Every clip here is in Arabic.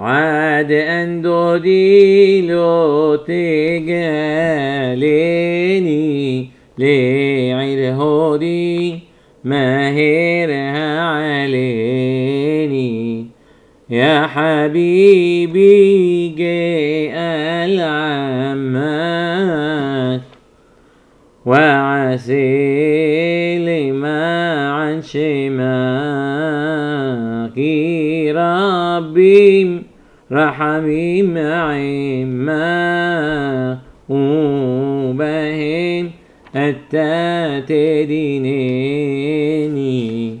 عاد أن دودي لو تقاليني لعير هودي ماهرها عليني يا حبيبي جاء العمات وعسيلي ما عن شماكي ربي رحمي معي ما وبهن التاتدينيني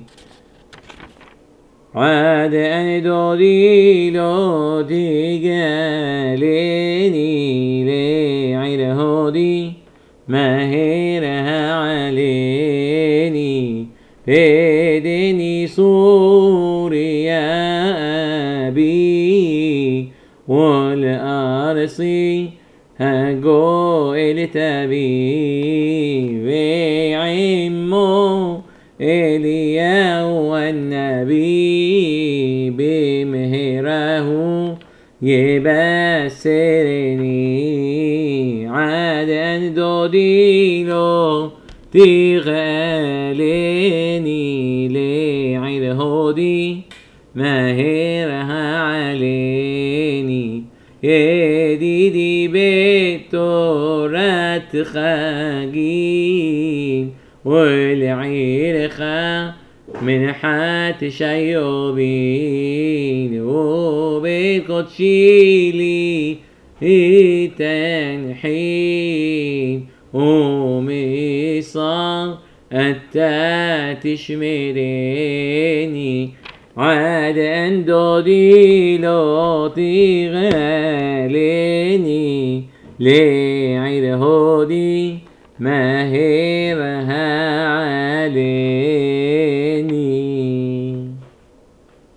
عاد أن دودي لو تقاليني لعير هودي ماهرها عليني فدني صوري يا أبي والأرصي هقو التبي وعمو إليا والنبي بمهره يبسرني عاد أن دودي لو تغاليني لعير هودي ماهرها عليني يديدي بالتورات خاقين والعير خا من حات شيوبين وبالقدشيلي تنحين ومصار أنت تشمريني عاد أن دودي لو تغاليني لعير هودي ماهرها عليني